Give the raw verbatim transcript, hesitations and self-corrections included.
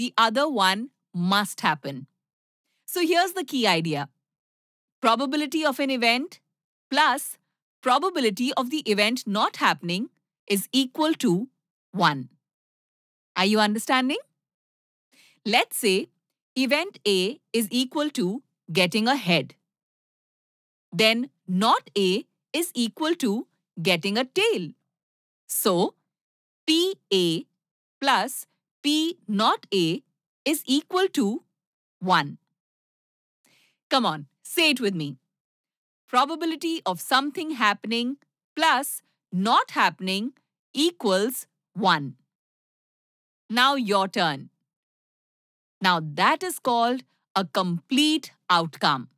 the other one must happen. So here's the key idea. Probability of an event plus probability of the event not happening is equal to one. Are you understanding? Let's say event A is equal to getting a head. Then not A is equal to getting a tail. So P A plus P not A is equal to one. Come on, say it with me. Probability of something happening plus not happening equals one. Now your turn. Now that is called a complete outcome.